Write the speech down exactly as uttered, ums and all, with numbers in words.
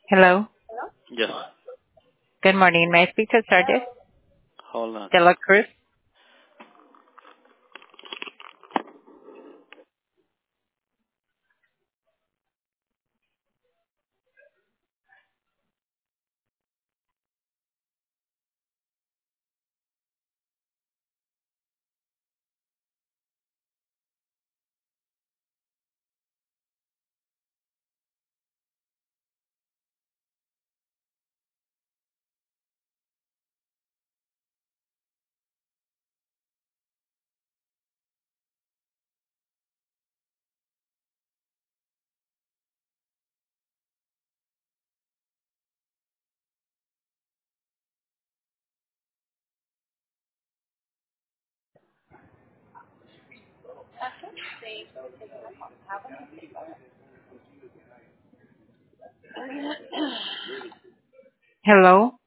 Hello. Yes. Good morning. May I speak to Sardis Hold on. de la Cruz? Hello.